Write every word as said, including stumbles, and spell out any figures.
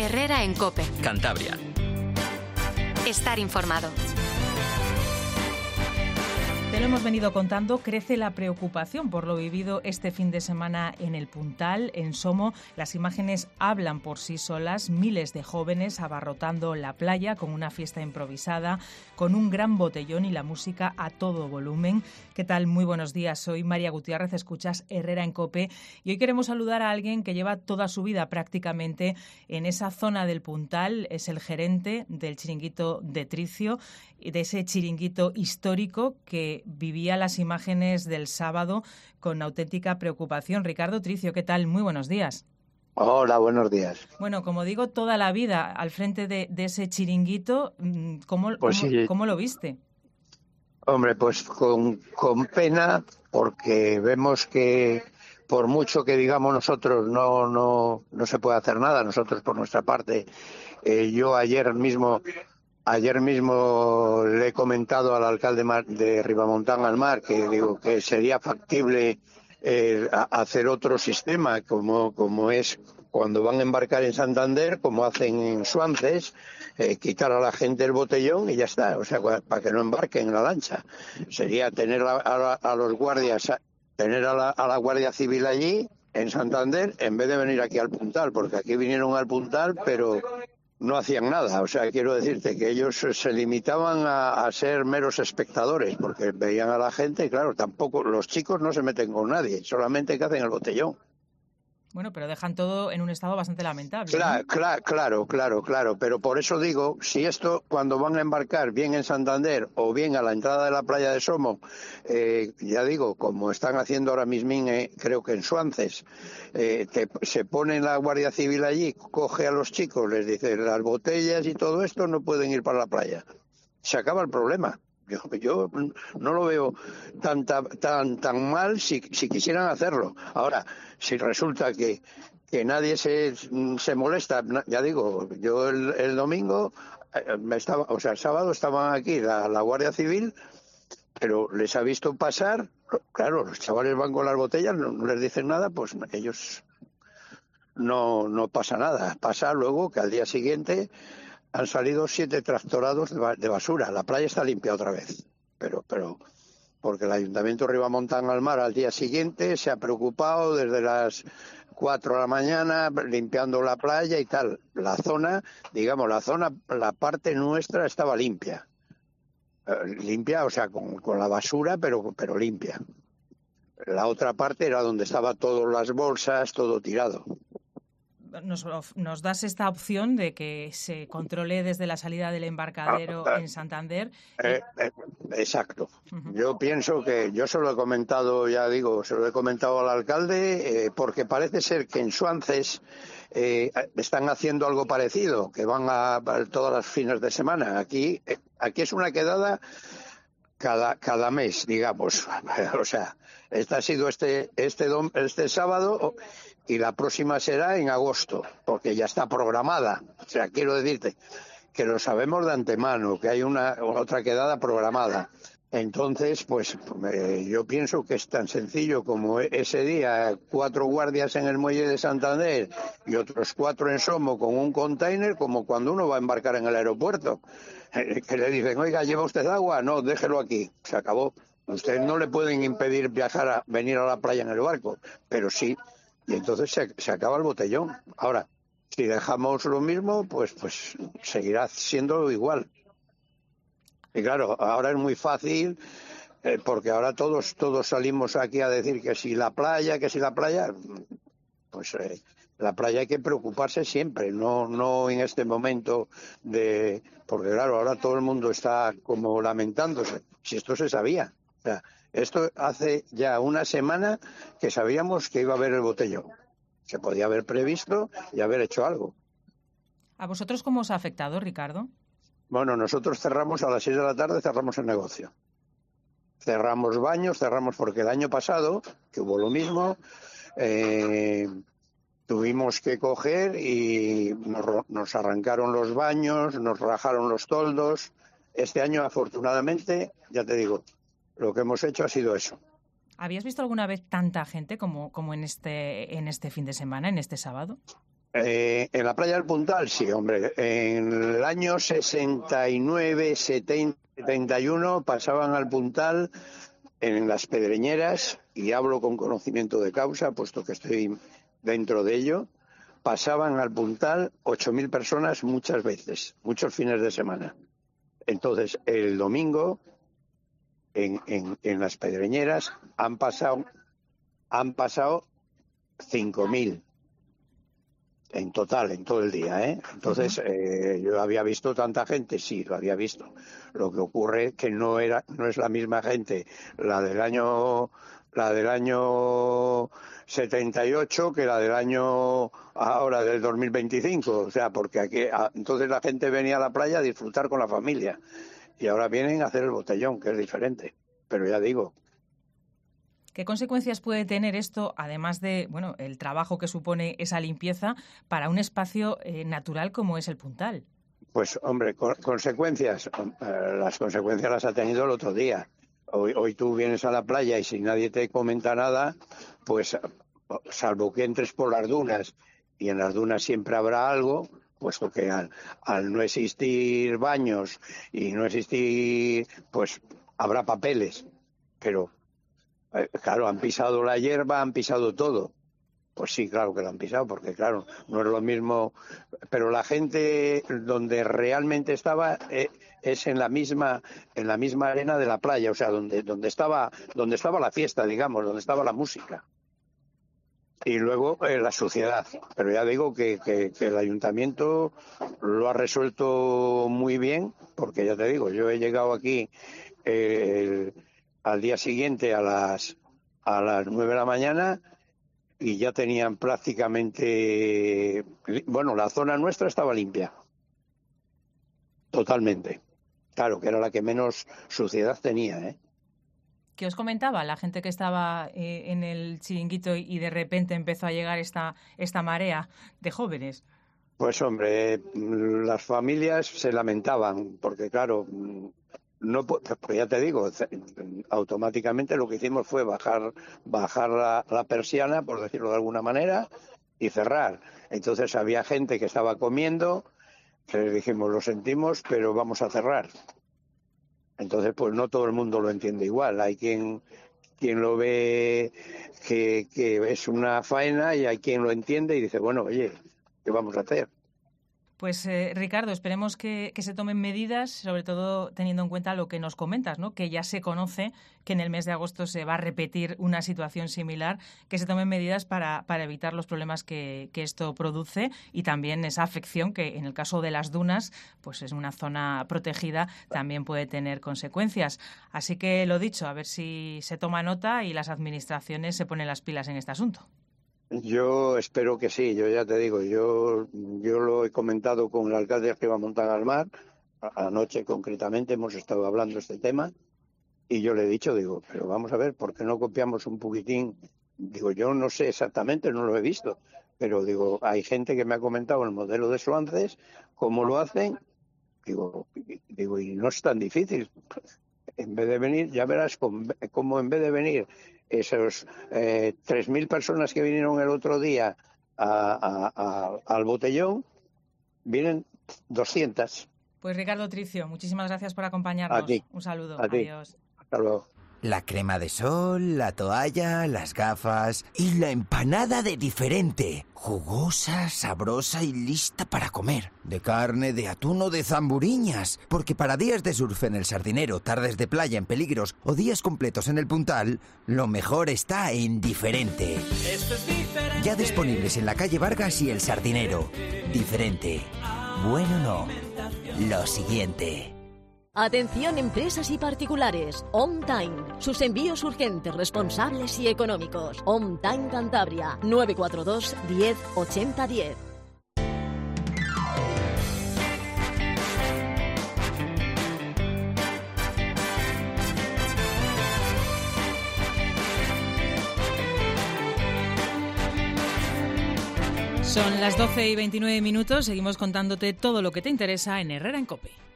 Herrera en COPE. Cantabria. Estar informado. Te lo hemos venido contando, crece la preocupación por lo vivido este fin de semana en el Puntal, en Somo. Las imágenes hablan por sí solas, miles de jóvenes abarrotando la playa con una fiesta improvisada, con un gran botellón y la música a todo volumen. ¿Qué tal? Muy buenos días, soy María Gutiérrez, escuchas Herrera en COPE y hoy queremos saludar a alguien que lleva toda su vida prácticamente en esa zona del Puntal. Es el gerente del chiringuito de Tricio, de ese chiringuito histórico que vivía las imágenes del sábado con auténtica preocupación. Ricardo Tricio, ¿qué tal? Muy buenos días. Hola, buenos días. Bueno, como digo, toda la vida al frente de, de ese chiringuito, ¿cómo, pues cómo, sí. ¿cómo lo viste? Hombre, pues con, con pena, porque vemos que por mucho que digamos nosotros no, no, no se puede hacer nada, nosotros por nuestra parte. Eh, yo ayer mismo... Ayer mismo le he comentado al alcalde de Ribamontán al Mar que digo que sería factible eh, hacer otro sistema, como, como es cuando van a embarcar en Santander, como hacen en Suances, eh, quitar a la gente el botellón y ya está, o sea, para que no embarquen en la lancha. Sería tener a, a, a los guardias, tener a la, a la Guardia Civil allí, en Santander, en vez de venir aquí al Puntal, porque aquí vinieron al Puntal, pero no hacían nada. O sea, quiero decirte que ellos se limitaban a, a ser meros espectadores, porque veían a la gente y claro, tampoco los chicos no se meten con nadie, solamente que hacen el botellón. Bueno, pero dejan todo en un estado bastante lamentable. Claro, ¿no? claro, claro, claro, claro. Pero por eso digo, si esto cuando van a embarcar bien en Santander o bien a la entrada de la playa de Somo, eh, ya digo, como están haciendo ahora mismo, eh, creo que en Suances, eh, te, se pone la Guardia Civil allí, coge a los chicos, les dice las botellas y todo esto no pueden ir para la playa. Se acaba el problema. Yo, yo no lo veo tan tan tan, tan mal si, si quisieran hacerlo. Ahora, si resulta que, que nadie se, se molesta, ya digo, yo el, el domingo, me estaba, o sea, el sábado estaban aquí la, la Guardia Civil, pero les ha visto pasar, claro, los chavales van con las botellas, no, no les dicen nada, pues ellos no, no pasa nada. Pasa luego que al día siguiente han salido siete tractorados de basura. La playa está limpia otra vez. Pero, pero, porque el Ayuntamiento de Ribamontán al Mar al día siguiente se ha preocupado desde las cuatro de la mañana limpiando la playa y tal. La zona, digamos, la zona, la parte nuestra estaba limpia. Eh, limpia, o sea, con, con la basura, pero, pero limpia. La otra parte era donde estaba todas las bolsas, todo tirado. Nos, nos das esta opción de que se controle desde la salida del embarcadero ah, ah, en Santander. Eh, eh, exacto. Uh-huh. Yo pienso que, yo se lo he comentado, ya digo, se lo he comentado al alcalde, eh, porque parece ser que en Suances eh, están haciendo algo parecido, que van a, a todas las fines de semana. Aquí, eh, aquí es una quedada cada, cada mes, digamos. O sea, este ha sido este, este, este sábado. Y la próxima será en agosto, porque ya está programada. O sea, quiero decirte que lo sabemos de antemano, que hay una otra quedada programada. Entonces, pues eh, yo pienso que es tan sencillo como ese día, cuatro guardias en el muelle de Santander y otros cuatro en Somo con un container, como cuando uno va a embarcar en el aeropuerto. Eh, que le dicen, oiga, ¿lleva usted agua? No, déjelo aquí. Se acabó. Ustedes no le pueden impedir viajar a venir a la playa en el barco, pero sí. Y entonces se, se acaba el botellón. Ahora, si dejamos lo mismo, pues, pues seguirá siendo igual. Y claro, ahora es muy fácil, eh, porque ahora todos todos salimos aquí a decir que si la playa, que si la playa, pues eh, la playa hay que preocuparse siempre, no no en este momento de, porque claro, ahora todo el mundo está como lamentándose. Si esto se sabía, o sea, esto hace ya una semana que sabíamos que iba a haber el botellón. Se podía haber previsto y haber hecho algo. ¿A vosotros cómo os ha afectado, Ricardo? Bueno, nosotros cerramos a las seis de la tarde, cerramos el negocio. Cerramos baños, cerramos porque el año pasado, que hubo lo mismo, eh, tuvimos que coger y nos, nos arrancaron los baños, nos rajaron los toldos. Este año, afortunadamente, ya te digo, lo que hemos hecho ha sido eso. ¿Habías visto alguna vez tanta gente como, como en este en este fin de semana, en este sábado? Eh, en la playa del Puntal, sí, hombre. En el año sesenta y nueve, setenta, setenta y uno pasaban al Puntal en las Pedreñeras, y hablo con conocimiento de causa, puesto que estoy dentro de ello, pasaban al Puntal ocho mil personas muchas veces, muchos fines de semana. Entonces, el domingo, en, en, en las Pedreñeras, han pasado, han pasado cinco mil. En total, en todo el día, ¿eh? Entonces, eh, yo había visto tanta gente, sí, lo había visto. Lo que ocurre que no era, no es la misma gente la del año, la del año setenta y ocho que la del año ahora del dos mil veinticinco. O sea, porque aquí, entonces la gente venía a la playa a disfrutar con la familia, y ahora vienen a hacer el botellón, que es diferente. Pero ya digo. ¿Qué consecuencias puede tener esto, además de, bueno, el trabajo que supone esa limpieza, para un espacio eh, natural como es el Puntal? Pues, hombre, con, consecuencias. Eh, las consecuencias las ha tenido el otro día. Hoy, hoy tú vienes a la playa y si nadie te comenta nada, pues, salvo que entres por las dunas, y en las dunas siempre habrá algo, puesto que al, al no existir baños y no existir, pues habrá papeles, pero claro, han pisado la hierba, han pisado todo. Pues sí, claro que lo han pisado, porque claro, no es lo mismo. Pero la gente donde realmente estaba eh, es en la misma en la misma arena de la playa, o sea, donde donde estaba donde estaba la fiesta, digamos, donde estaba la música. Y luego eh, la suciedad. Pero ya digo que, que, que el ayuntamiento lo ha resuelto muy bien, porque ya te digo, yo he llegado aquí eh, el, al día siguiente a las a las nueve de la mañana y ya tenían prácticamente, bueno, la zona nuestra estaba limpia, totalmente. Claro, que era la que menos suciedad tenía, ¿eh? ¿Qué os comentaba la gente que estaba eh, en el chiringuito y de repente empezó a llegar esta esta marea de jóvenes? Pues hombre, las familias se lamentaban, porque claro, no, pues ya te digo, automáticamente lo que hicimos fue bajar bajar la, la persiana, por decirlo de alguna manera, y cerrar. Entonces había gente que estaba comiendo, que les dijimos, lo sentimos, pero vamos a cerrar. Entonces, pues no todo el mundo lo entiende igual. Hay quien quien lo ve que, que es una faena, y hay quien lo entiende y dice, bueno, oye, ¿qué vamos a hacer? Pues eh, Ricardo, esperemos que, que se tomen medidas, sobre todo teniendo en cuenta lo que nos comentas, ¿no? Que ya se conoce que en el mes de agosto se va a repetir una situación similar, que se tomen medidas para, para evitar los problemas que, que esto produce, y también esa afección que en el caso de las dunas, pues es una zona protegida, también puede tener consecuencias. Así que lo dicho, a ver si se toma nota y las administraciones se ponen las pilas en este asunto. Yo espero que sí, yo ya te digo, yo yo lo he comentado con el alcalde de Arriba Montaña al Mar, anoche concretamente hemos estado hablando de este tema, y yo le he dicho, digo, pero vamos a ver, ¿por qué no copiamos un poquitín? Digo, yo no sé exactamente, no lo he visto, pero digo, hay gente que me ha comentado el modelo de Suances, cómo lo hacen, digo, digo y no es tan difícil. En vez de venir, ya verás cómo en vez de venir esos eh, tres mil personas que vinieron el otro día a, a, a, al botellón, vienen doscientas. Pues Ricardo Tricio, muchísimas gracias por acompañarnos. A ti. Un saludo. A Adiós. Ti. Hasta luego. La crema de sol, la toalla, las gafas y la empanada de diferente. Jugosa, sabrosa y lista para comer. De carne, de atún o de zamburiñas. Porque para días de surf en el Sardinero, tardes de playa en Peligros o días completos en el Puntal, lo mejor está en Diferente. Esto es diferente. Ya disponibles en la calle Vargas y el Sardinero. Diferente. Bueno, no. Lo siguiente. Atención empresas y particulares. On Time. Sus envíos urgentes, responsables y económicos. On Time Cantabria. nueve cuatro dos, diez, ochenta, diez. Son las doce y veintinueve minutos. Seguimos contándote todo lo que te interesa en Herrera en COPE.